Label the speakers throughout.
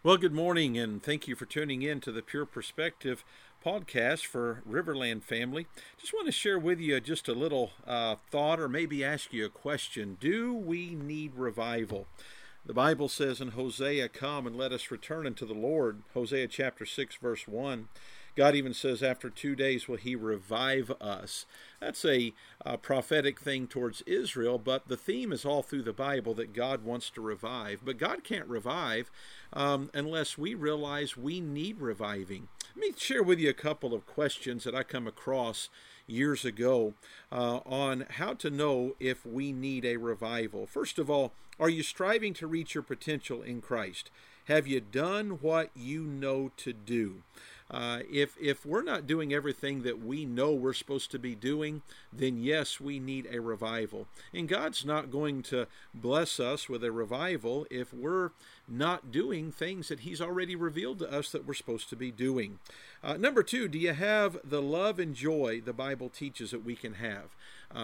Speaker 1: Well, good morning, and thank you for tuning in to the Pure Perspective podcast for Riverland family. Just want to share with you just a little thought, or maybe ask you a question. Do we need revival? The Bible says in Hosea, "Come and let us return unto the Lord." Hosea chapter 6, verse 1. God even says, after 2 days will he revive us. That's a prophetic thing towards Israel, but the theme is all through the Bible that God wants to revive. But God can't revive unless we realize we need reviving. Let me share with you a couple of questions that I come across years ago on how to know if we need a revival. First of all, are you striving to reach your potential in Christ? Have you done what you know to do? If we're not doing everything that we know we're supposed to be doing, then yes, we need a revival. And God's not going to bless us with a revival if we're not doing things that He's already revealed to us that we're supposed to be doing. Number two, do you have the love and joy the Bible teaches that we can have?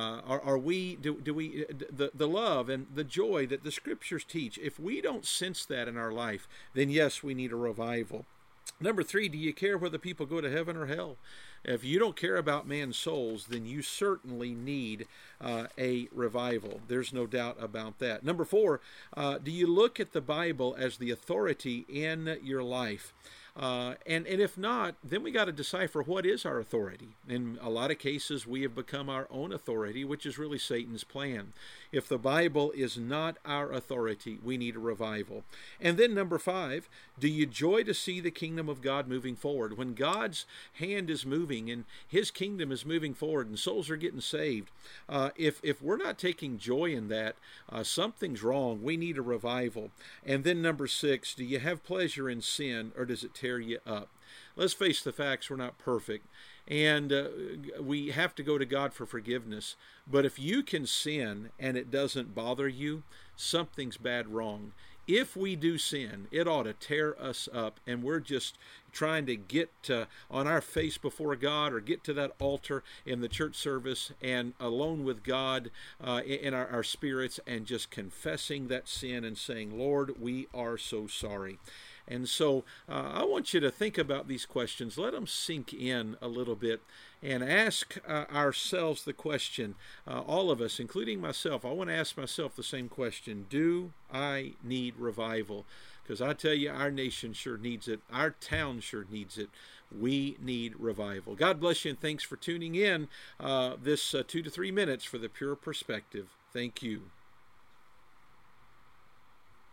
Speaker 1: The love and the joy that the Scriptures teach? If we don't sense that in our life, then yes, we need a revival. Number three, do you care whether people go to heaven or hell? If you don't care about man's souls, then you certainly need a revival. There's no doubt about that. Number four, do you look at the Bible as the authority in your life? And if not, then we got to decipher what is our authority. In a lot of cases, we have become our own authority, which is really Satan's plan. If the Bible is not our authority, we need a revival. And then number five, do you joy to see the kingdom of God moving forward? When God's hand is moving and His kingdom is moving forward and souls are getting saved, if we're not taking joy in that, something's wrong. We need a revival. And then number six, do you have pleasure in sin, or does it tear you up? Let's face the facts, we're not perfect, and we have to go to God for forgiveness. But if you can sin and it doesn't bother you, something's bad wrong. If we do sin, it ought to tear us up, and we're just trying to get on our face before God, or get to that altar in the church service and alone with God in our spirits, and just confessing that sin and saying, "Lord, we are so sorry." And so I want you to think about these questions. Let them sink in a little bit and ask ourselves the question, all of us, including myself. I want to ask myself the same question. Do I need revival? Because I tell you, our nation sure needs it. Our town sure needs it. We need revival. God bless you, and thanks for tuning in this 2 to 3 minutes for the Pure Perspective. Thank you.